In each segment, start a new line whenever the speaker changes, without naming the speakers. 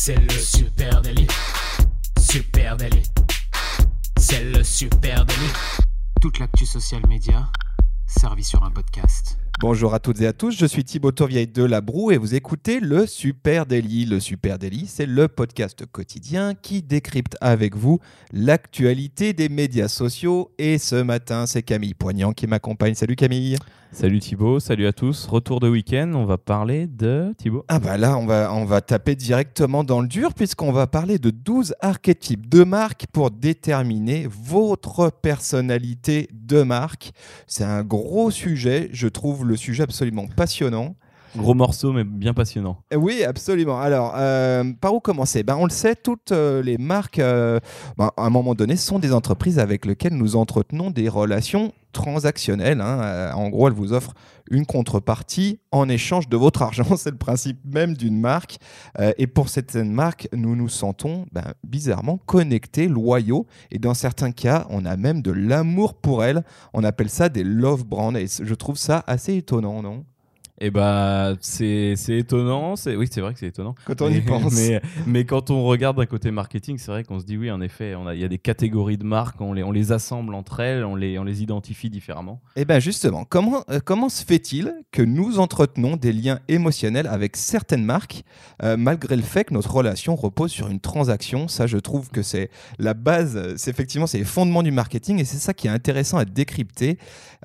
C'est le super délit. Super délit. C'est le super délit. Toute l'actu social média servie sur un podcast.
Bonjour à toutes et à tous, je suis Thibaut Tourvieille de La Broue et vous écoutez le Super Daily. Le Super Daily, c'est le podcast quotidien qui décrypte avec vous l'actualité des médias sociaux. Et ce matin, c'est Camille Poignant qui m'accompagne. Salut Camille.
Salut Thibaut, salut à tous. Retour de week-end, on va parler de Thibaut.
Ah bah là, on va taper directement dans le dur puisqu'on va parler de 12 archétypes de marque pour déterminer votre personnalité de marque. C'est un gros sujet, je trouve le sujet absolument passionnant.
Gros morceau, mais bien passionnant.
Oui, absolument. Alors, par où commencer ? On le sait, toutes les marques, à un moment donné, sont des entreprises avec lesquelles nous entretenons des relations transactionnelles. En gros, elles vous offrent une contrepartie en échange de votre argent. C'est le principe même d'une marque. Et pour certaines marques, nous nous sentons bizarrement connectés, loyaux. Et dans certains cas, on a même de l'amour pour elles. On appelle ça des love brands. Et je trouve ça assez étonnant, non ?
Et c'est étonnant, oui c'est vrai que c'est étonnant.
Quand on y pense.
Mais quand on regarde d'un côté marketing, c'est vrai qu'on se dit oui en effet, il y a des catégories de marques, on les assemble entre elles, on les identifie différemment.
Et bien justement, comment se fait-il que nous entretenons des liens émotionnels avec certaines marques malgré le fait que notre relation repose sur une transaction ? Ça, je trouve que c'est la base, c'est les fondements du marketing et c'est ça qui est intéressant à décrypter.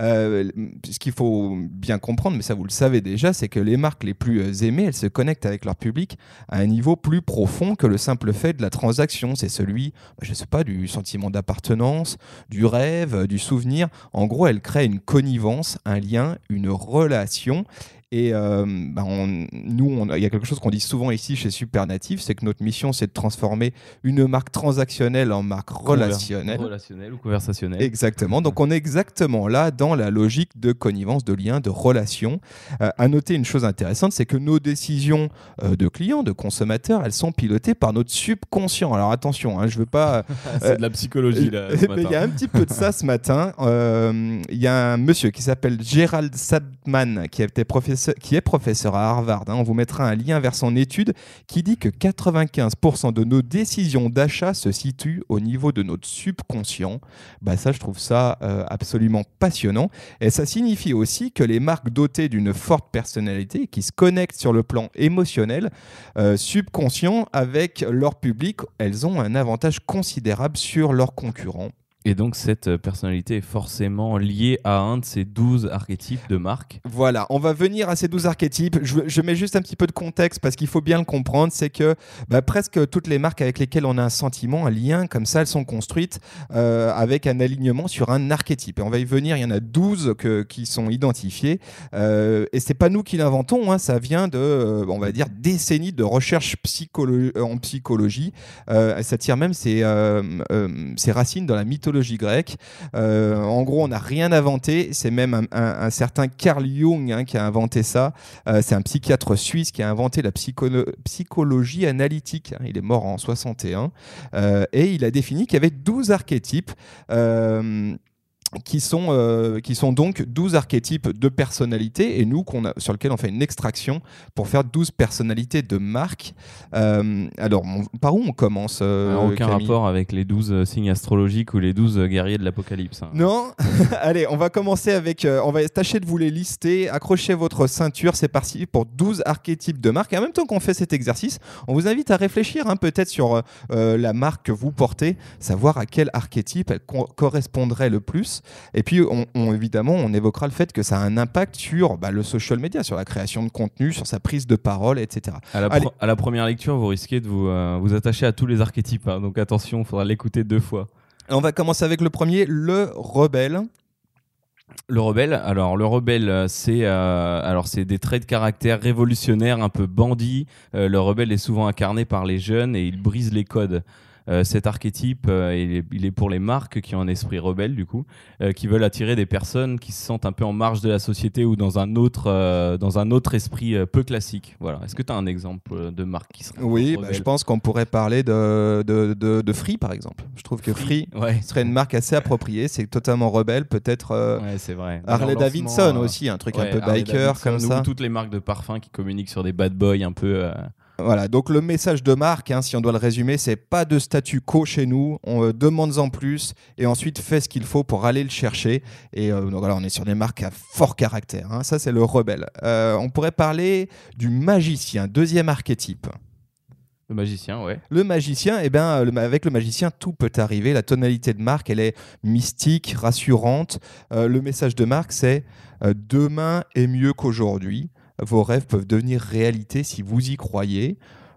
Ce qu'il faut bien comprendre, mais ça vous le savez déjà, c'est que les marques les plus aimées, elles se connectent avec leur public à un niveau plus profond que le simple fait de la transaction. C'est celui, du sentiment d'appartenance, du rêve, du souvenir. En gros, elles créent une connivence, un lien, une relation. Et il y a quelque chose qu'on dit souvent ici chez Supernatif, c'est que notre mission, c'est de transformer une marque transactionnelle en marque relationnelle.
Relationnelle ou conversationnelle.
Exactement. Donc, on est exactement là dans la logique de connivence, de lien, de relation. À noter une chose intéressante, c'est que nos décisions de clients, de consommateurs, elles sont pilotées par notre subconscient. Alors, attention, je veux pas...
c'est de la psychologie, là, ce matin.
Il y a un petit peu de ça ce matin. Il y a un monsieur qui s'appelle Gerald Sadman, qui est professeur à Harvard. On vous mettra un lien vers son étude qui dit que 95% de nos décisions d'achat se situent au niveau de notre subconscient. Ça, je trouve ça absolument passionnant. Et ça signifie aussi que les marques dotées d'une forte personnalité, qui se connectent sur le plan émotionnel, subconscient avec leur public, elles ont un avantage considérable sur leurs concurrents.
Et donc, cette personnalité est forcément liée à un de ces 12 archétypes de marque.
Voilà, on va venir à ces 12 archétypes. Je mets juste un petit peu de contexte parce qu'il faut bien le comprendre. C'est que presque toutes les marques avec lesquelles on a un sentiment, un lien, comme ça, elles sont construites avec un alignement sur un archétype. Et on va y venir, il y en a 12 qui sont identifiés. Et c'est pas nous qui l'inventons, ça vient de, décennies de recherche en psychologie. Ça tire même ses racines dans la mythologie grecque. En gros, on n'a rien inventé. C'est même un certain Carl Jung qui a inventé ça. C'est un psychiatre suisse qui a inventé la psychologie analytique. Il est mort en 61. Et il a défini qu'il y avait 12 archétypes qui sont donc 12 archétypes de personnalité et nous sur lesquels on fait une extraction pour faire 12 personnalités de marque. Alors, par où on commence
aucun
Camille ?
rapport avec les 12 signes astrologiques ou les 12 guerriers de l'Apocalypse.
Non. Allez, on va commencer avec... on va tâcher de vous les lister. Accrochez votre ceinture, c'est parti pour 12 archétypes de marque. Et en même temps qu'on fait cet exercice, on vous invite à réfléchir peut-être sur la marque que vous portez, savoir à quel archétype elle correspondrait le plus. Et puis, évidemment, on évoquera le fait que ça a un impact sur le social media, sur la création de contenu, sur sa prise de parole, etc.
À la première lecture, vous risquez de vous attacher à tous les archétypes. Donc attention, il faudra l'écouter 2 fois.
On va commencer avec le premier, le rebelle.
Le rebelle, c'est des traits de caractère révolutionnaires, un peu bandit. Le rebelle est souvent incarné par les jeunes et il brise les codes. Cet archétype, il est pour les marques qui ont un esprit rebelle, du coup, qui veulent attirer des personnes qui se sentent un peu en marge de la société ou dans un autre esprit peu classique. Voilà. Est-ce que tu as un exemple de marque qui serait
Oui,
rebelle ?
je pense qu'on pourrait parler de Free, par exemple. Je trouve que Free serait une marque assez appropriée. C'est totalement rebelle, peut-être.
C'est vrai.
Harley Davidson aussi, un truc un peu
Harley
biker
Davidson,
comme ça.
Ou toutes les marques de parfums qui communiquent sur des bad boys un peu
Voilà, donc le message de marque, si on doit le résumer, c'est pas de statu quo chez nous, on demande-en plus et ensuite fais ce qu'il faut pour aller le chercher. Et donc voilà, on est sur des marques à fort caractère. Ça, c'est le rebelle. On pourrait parler du magicien, deuxième archétype.
Le magicien, ouais.
Le magicien, avec le magicien, tout peut arriver. La tonalité de marque, elle est mystique, rassurante. Le message de marque, c'est demain est mieux qu'aujourd'hui. Vos rêves peuvent devenir réalité si vous y croyez.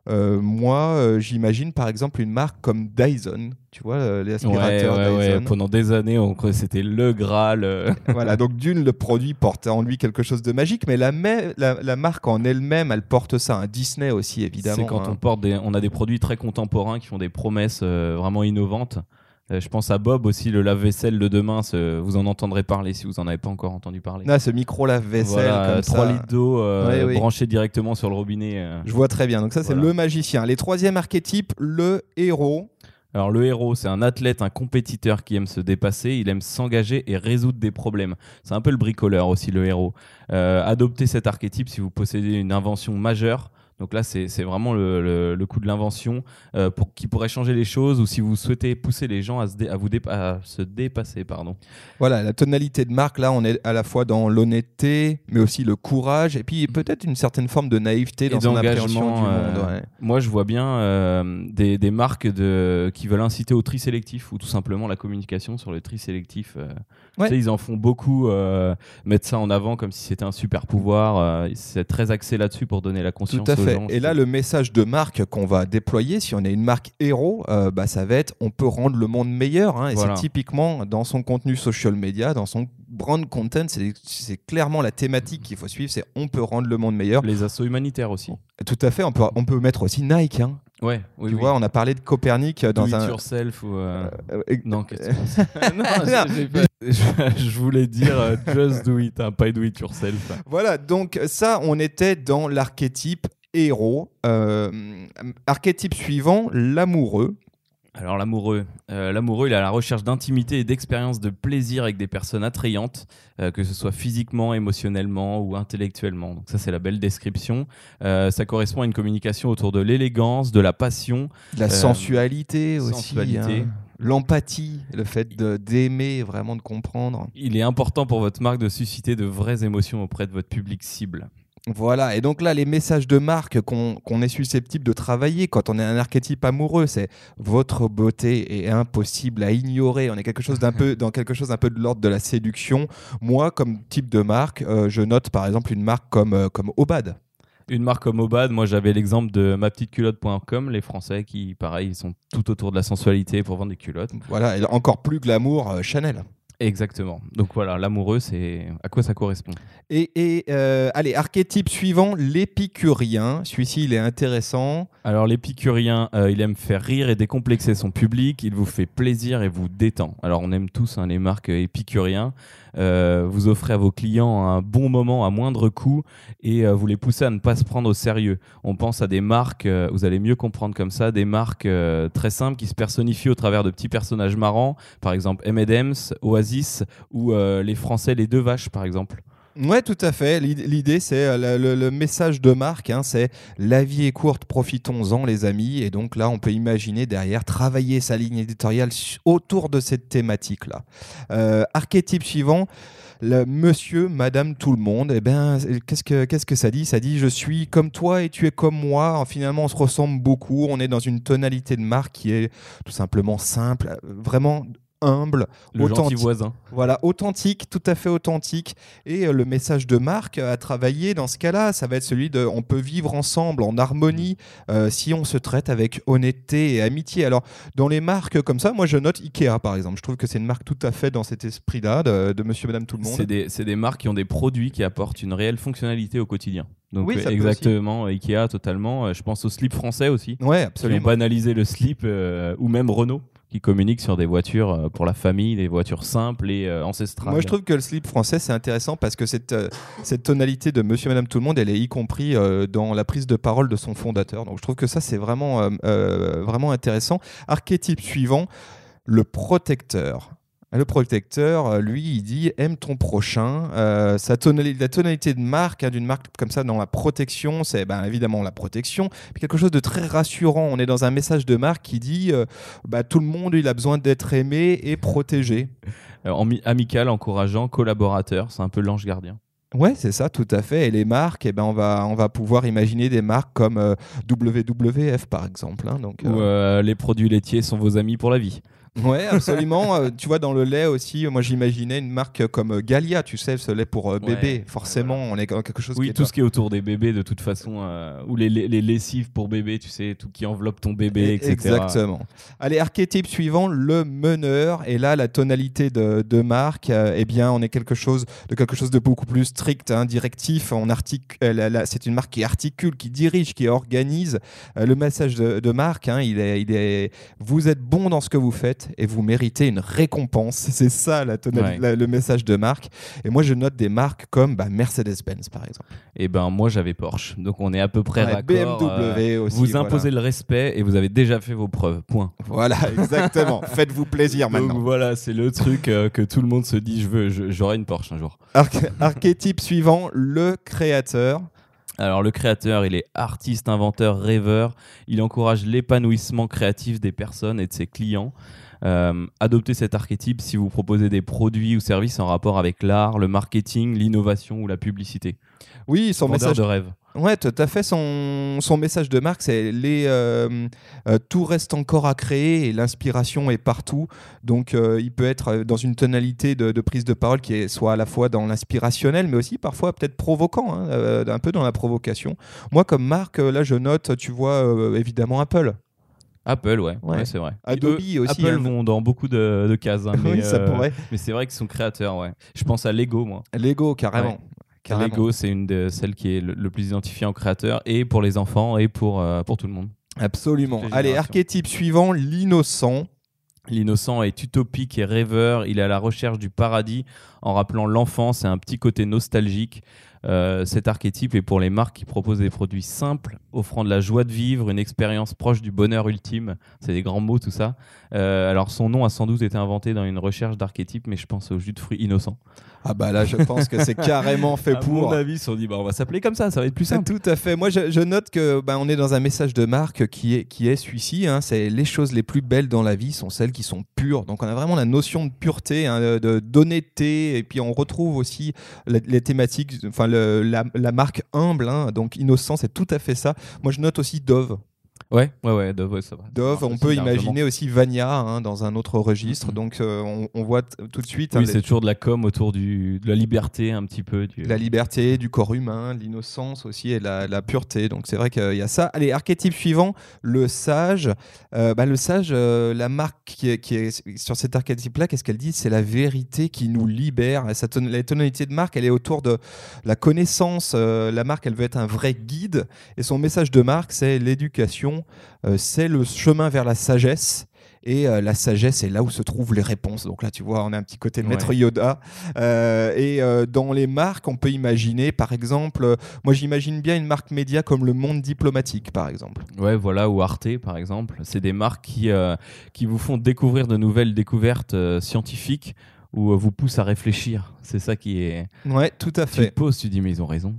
Moi, j'imagine par exemple une marque comme Dyson, tu vois, les aspirateurs Dyson.
Ouais. Pendant des années, on croyait que c'était le Graal.
Voilà, donc le produit porte en lui quelque chose de magique, mais la marque en elle-même, elle porte ça. Un Disney aussi, évidemment.
C'est quand on a des produits très contemporains qui font des promesses vraiment innovantes. Je pense à Bob aussi, le lave-vaisselle de demain. Vous en entendrez parler si vous n'en avez pas encore entendu parler.
Ce micro lave-vaisselle,
voilà,
comme
3
ça.
litres d'eau branchés directement sur le robinet.
Je vois très bien. Donc ça, c'est le magicien. Les troisième archétypes, le héros.
Alors le héros, c'est un athlète, un compétiteur qui aime se dépasser, il aime s'engager et résoudre des problèmes. C'est un peu le bricoleur aussi, le héros. Adoptez cet archétype si vous possédez une invention majeure. Donc là, c'est vraiment le coup de l'invention qui pourrait changer les choses, ou si vous souhaitez pousser les gens à se dépasser.
Voilà, la tonalité de marque, là, on est à la fois dans l'honnêteté, mais aussi le courage, et puis peut-être une certaine forme de naïveté dans son appréhension du monde. Ouais.
Moi, je vois bien des marques qui veulent inciter au tri sélectif, ou tout simplement la communication sur le tri sélectif. Tu sais, ils en font beaucoup, mettre ça en avant comme si c'était un super pouvoir. C'est très axé là-dessus pour donner la conscience aux gens.
Et là, le message de marque qu'on va déployer, si on est une marque héros, ça va être on peut rendre le monde meilleur. Et c'est typiquement dans son contenu social media, dans son brand content, c'est clairement la thématique qu'il faut suivre, c'est on peut rendre le monde meilleur.
Les assos humanitaires aussi.
Tout à fait, on peut mettre aussi Nike.
Ouais,
tu vois, on a parlé de Copernic dans
do it yourself ou non, qu'est-ce que non, je voulais dire just do it, pas do it yourself.
Voilà, donc ça, on était dans l'archétype héros. Archétype suivant, l'amoureux.
Alors l'amoureux, il est à la recherche d'intimité et d'expériences de plaisir avec des personnes attrayantes, que ce soit physiquement, émotionnellement ou intellectuellement. Donc ça, c'est la belle description. Ça correspond à une communication autour de l'élégance, de la passion.
De la sensualité aussi. L'empathie, le fait d'aimer, vraiment de comprendre.
Il est important pour votre marque de susciter de vraies émotions auprès de votre public cible.
Voilà, et donc là, les messages de marque qu'on est susceptible de travailler quand on est un archétype amoureux, c'est votre beauté est impossible à ignorer. On est dans quelque chose d'un peu de l'ordre de la séduction. Moi, comme type de marque, je note par exemple une marque comme Obad.
Une marque comme Obad, moi j'avais l'exemple de mapetiteculotte.com, les Français qui, pareil, ils sont tout autour de la sensualité pour vendre des culottes.
Voilà, et encore plus glamour, Chanel.
Exactement. Donc voilà, l'amoureux, c'est à quoi ça correspond.
Allez, archétype suivant, l'épicurien. Celui-ci, il est intéressant.
Alors l'épicurien, il aime faire rire et décomplexer son public. Il vous fait plaisir et vous détend. Alors on aime tous les marques épicuriens. Vous offrez à vos clients un bon moment à moindre coût et vous les poussez à ne pas se prendre au sérieux. On pense à des marques, vous allez mieux comprendre comme ça, des marques très simples qui se personnifient au travers de petits personnages marrants, par exemple M&M's, Oasis ou les Français les deux vaches par exemple.
Ouais, tout à fait. L'idée, c'est le message de marque, c'est la vie est courte, profitons-en les amis. Et donc là, on peut imaginer derrière travailler sa ligne éditoriale autour de cette thématique-là. Archétype suivant, le monsieur, madame, tout le monde. Eh ben, qu'est-ce que ça dit ? Ça dit je suis comme toi et tu es comme moi. Finalement, on se ressemble beaucoup. On est dans une tonalité de marque qui est tout simplement simple, vraiment humble,
le
authentique.
Gentil voisin.
Voilà, authentique, tout à fait authentique. Et le message de marque à travailler dans ce cas-là, ça va être celui de on peut vivre ensemble en harmonie si on se traite avec honnêteté et amitié. Alors, dans les marques comme ça, moi je note Ikea par exemple. Je trouve que c'est une marque tout à fait dans cet esprit-là de monsieur, madame, tout le monde.
C'est des marques qui ont des produits qui apportent une réelle fonctionnalité au quotidien. Donc
oui,
exactement, Ikea totalement. Je pense au slip français aussi.
Ouais, absolument.
Qui ont banalisé le slip, ou même Renault, qui communique sur des voitures pour la famille, des voitures simples et ancestrales.
Moi, je trouve que le slip français, c'est intéressant parce que cette tonalité de monsieur, madame, tout le monde, elle est y compris dans la prise de parole de son fondateur. Donc, je trouve que ça, c'est vraiment intéressant. Archétype suivant, le protecteur. Le protecteur, lui, il dit aime ton prochain. La tonalité de marque, d'une marque comme ça dans la protection, c'est évidemment la protection. Puis quelque chose de très rassurant. On est dans un message de marque qui dit tout le monde il a besoin d'être aimé et protégé.
Amical, encourageant, collaborateur, c'est un peu l'ange gardien.
Ouais, c'est ça, tout à fait. Et les marques, on va pouvoir imaginer des marques comme WWF par exemple.
Ou les produits laitiers sont vos amis pour la vie.
Ouais, absolument. Tu vois, dans le lait aussi, moi j'imaginais une marque comme Gallia, tu sais, ce lait pour bébé. Forcément, on est dans quelque chose
qui est tout ce qui est autour des bébés de toute façon, ou les lessives pour bébé, tu sais, tout qui enveloppe ton bébé, etc.
Exactement. Allez, archétype suivant, le meneur. Et là, la tonalité de marque, on est quelque chose de beaucoup plus strict, directif. C'est une marque qui articule, qui dirige, qui organise. Le message de marque, vous êtes bon dans ce que vous faites et vous méritez une récompense. C'est ça le message de marque. Et moi, je note des marques comme Mercedes-Benz, par exemple.
Et moi, j'avais Porsche. Donc, on est à peu près raccord.
BMW aussi.
Vous imposez le respect et vous avez déjà fait vos preuves. Point.
Voilà, exactement. Faites-vous plaisir maintenant.
Donc, voilà, c'est le truc que tout le monde se dit, j'aurai une Porsche un jour.
Archétype suivant, le créateur.
Alors le créateur, il est artiste, inventeur, rêveur. Il encourage l'épanouissement créatif des personnes et de ses clients. Adoptez cet archétype si vous proposez des produits ou services en rapport avec l'art, le marketing, l'innovation ou la publicité.
Oui, son message
de rêve.
Ouais, tout à fait. Son message de marque, c'est tout reste encore à créer et l'inspiration est partout. Donc, il peut être dans une tonalité de prise de parole qui soit à la fois dans l'inspirationnel, mais aussi parfois peut-être provoquant, un peu dans la provocation. Moi, comme marque, là, je note, tu vois, évidemment Apple.
Apple, ouais, c'est vrai.
Adobe aussi.
Apple vont dans beaucoup de cases.
Oui, ça pourrait.
Mais c'est vrai qu'ils sont créateurs, ouais. Je pense à Lego, moi.
Lego, carrément.
Ouais. Lego, c'est une de celles qui est le plus identifiée en créateur, et pour les enfants, et pour tout le monde.
Absolument. Allez, archétype suivant, l'innocent.
L'innocent est utopique et rêveur. Il est à la recherche du paradis en rappelant l'enfance et un petit côté nostalgique. Cet archétype est pour les marques qui proposent des produits simples, offrant de la joie de vivre, une expérience proche du bonheur ultime. C'est des grands mots tout ça. Alors son nom a sans doute été inventé dans une recherche d'archétype, mais je pense au jus de fruits innocent.
Ah bah là je pense que c'est carrément fait pour.
À mon avis, ils se sont dit on va s'appeler comme ça va être plus simple.
Tout à fait. Moi je note que on est dans un message de marque qui est celui-ci. C'est les choses les plus belles dans la vie sont celles qui sont pures. Donc on a vraiment la notion de pureté, d'honnêteté, et puis on retrouve aussi les thématiques, enfin la marque humble, donc innocent, c'est tout à fait ça. Moi je note aussi Dove.
Ouais, Dove, ça va.
Dove, on peut imaginer aussi Vania dans un autre registre. Donc on voit tout de suite.
Oui, c'est toujours de la com autour de la liberté un petit peu.
La liberté, du corps humain, l'innocence aussi et la pureté. Donc c'est vrai qu'il y a ça. Allez, archétype suivant, le sage. Le sage, la marque qui est sur cet archétype-là, qu'est-ce qu'elle dit ? C'est la vérité qui nous libère. La tonalité de marque, elle est autour de la connaissance. La marque, elle veut être un vrai guide. Et son message de marque, c'est l'éducation. C'est le chemin vers la sagesse. Et la sagesse est là où se trouvent les réponses. Donc là, tu vois, on a un petit côté de Maître Yoda. Dans les marques, on peut imaginer, par exemple, moi j'imagine bien une marque média comme Le Monde Diplomatique, par exemple.
Ouais, voilà, ou Arte, par exemple. C'est des marques qui vous font découvrir de nouvelles découvertes scientifiques ou vous poussent à réfléchir. C'est ça qui est...
Ouais, tout à fait.
Tu te poses, tu dis, mais ils ont raison.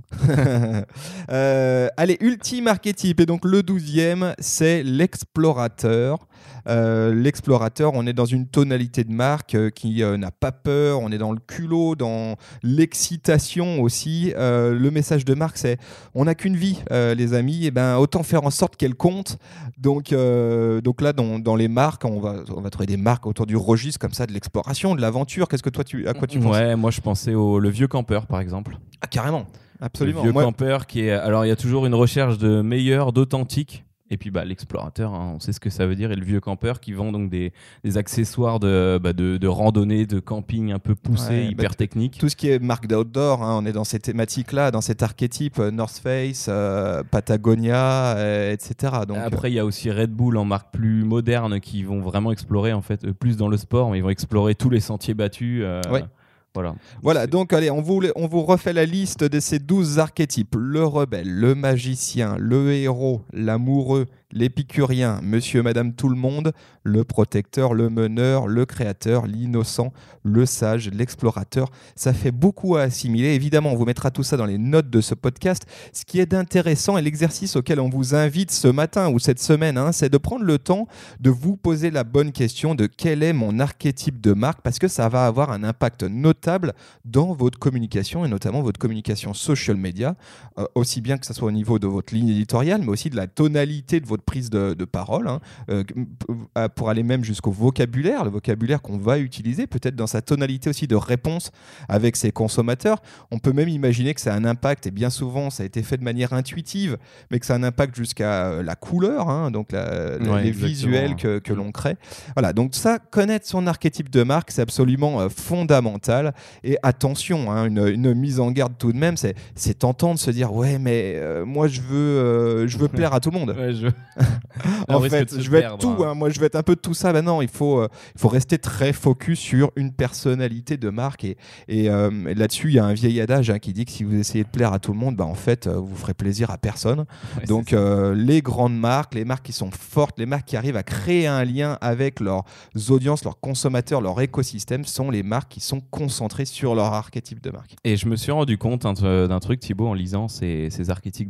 Allez, ultime archétype. Et donc le 12e, c'est l'explorateur. L'explorateur, on est dans une tonalité de marque qui n'a pas peur, on est dans le culot, dans l'excitation aussi. Le message de marque, c'est on n'a qu'une vie, les amis, et autant faire en sorte qu'elle compte. Donc là, dans les marques, on va trouver des marques autour du registre comme ça, de l'exploration, de l'aventure. Qu'est-ce que toi, à quoi tu penses ?
Ouais, moi je pensais le vieux campeur, par exemple.
Ah, carrément, absolument.
Le vieux campeur qui est... Alors, il y a toujours une recherche de meilleur, d'authentique. Et puis l'explorateur, on sait ce que ça veut dire, et le vieux campeur qui vend donc des accessoires de randonnée, de camping un peu poussés, hyper techniques.
Tout ce qui est marque d'outdoor, on est dans ces thématiques-là, dans cet archétype, North Face, Patagonia, etc. Donc,
après, il y a aussi Red Bull en marque plus moderne qui vont vraiment explorer, en fait, plus dans le sport, mais ils vont explorer tous les sentiers battus. Voilà,
donc allez, on vous refait la liste de ces 12 archétypes. Le rebelle, le magicien, le héros, l'amoureux, l'épicurien, monsieur, madame, tout le monde, le protecteur, le meneur, le créateur, l'innocent, le sage, l'explorateur. Ça fait beaucoup à assimiler. Évidemment, on vous mettra tout ça dans les notes de ce podcast. Ce qui est intéressant et l'exercice auquel on vous invite ce matin ou cette semaine, c'est de prendre le temps de vous poser la bonne question de quel est mon archétype de marque, parce que ça va avoir un impact notable dans votre communication et notamment votre communication social media, aussi bien que ce soit au niveau de votre ligne éditoriale, mais aussi de la tonalité de votre prise de parole, pour aller même jusqu'au vocabulaire, le vocabulaire qu'on va utiliser, peut-être dans sa tonalité aussi de réponse avec ses consommateurs. On peut même imaginer que ça a un impact, et bien souvent ça a été fait de manière intuitive, mais que ça a un impact jusqu'à la couleur, donc les visuels que l'on crée. Voilà, donc ça, connaître son archétype de marque, c'est absolument fondamental. Et attention, une mise en garde tout de même, c'est tentant de se dire ouais, mais moi je veux plaire à tout le monde.
Ouais,
En fait, je veux être tout. Moi, je veux être un peu de tout ça. Ben non, il faut rester très focus sur une personnalité de marque. Et là-dessus, il y a un vieil adage qui dit que si vous essayez de plaire à tout le monde, en fait, vous ferez plaisir à personne. Ouais, donc, les grandes marques, les marques qui sont fortes, les marques qui arrivent à créer un lien avec leurs audiences, leurs consommateurs, leur écosystème, sont les marques qui sont concentrées sur leur archétype de marque.
Et je me suis rendu compte d'un truc, Thibaut, en lisant ces archétypes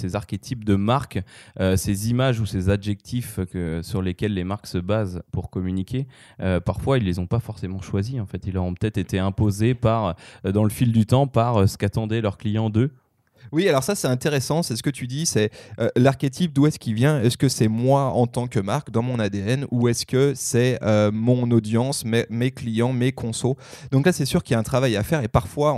de marques, ces images ou ces adjectifs sur lesquels les marques se basent pour communiquer. Parfois, ils les ont pas forcément choisis. En fait, ils leur ont peut-être été imposés dans le fil du temps par ce qu'attendaient leurs clients d'eux.
Oui, alors ça c'est intéressant, c'est ce que tu dis, c'est l'archétype, d'où est-ce qu'il vient? Est-ce que c'est moi en tant que marque, dans mon ADN, ou est-ce que c'est mon audience, mes clients, mes consos? Donc là c'est sûr qu'il y a un travail à faire, et parfois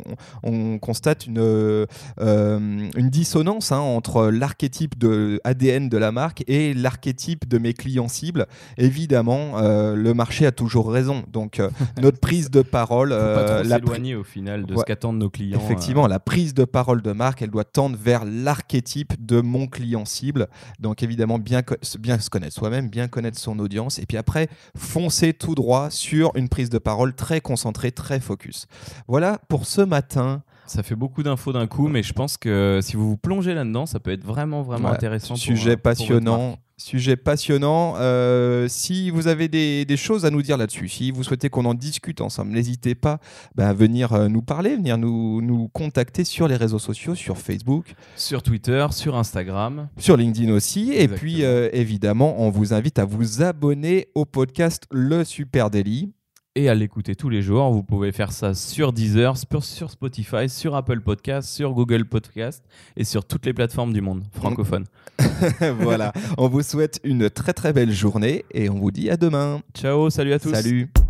on constate une dissonance entre l'archétype de ADN de la marque et l'archétype de mes clients cibles. Évidemment, le marché a toujours raison, donc notre prise de parole...
Faut pas trop s'éloigner au final de ce qu'attendent nos clients.
Effectivement, la prise de parole de marque, elle doit tendre vers l'archétype de mon client cible. Donc évidemment, bien se connaître soi-même, bien connaître son audience, et puis après, foncer tout droit sur une prise de parole très concentrée, très focus. Voilà pour ce matin.
Ça fait beaucoup d'infos d'un coup, mais je pense que si vous vous plongez là-dedans, ça peut être vraiment intéressant.
Sujet passionnant. Sujet passionnant. Si vous avez des choses à nous dire là-dessus, si vous souhaitez qu'on en discute ensemble, n'hésitez pas à venir nous parler, venir nous contacter sur les réseaux sociaux, sur Facebook,
sur Twitter, sur Instagram,
sur LinkedIn aussi.
Exactement.
Et puis évidemment, on vous invite à vous abonner au podcast Le Super Daily.
Et à l'écouter tous les jours. Vous pouvez faire ça sur Deezer, sur Spotify, sur Apple Podcasts, sur Google Podcasts et sur toutes les plateformes du monde francophone.
Voilà, on vous souhaite une très très belle journée et on vous dit à demain.
Ciao, salut à tous.
Salut.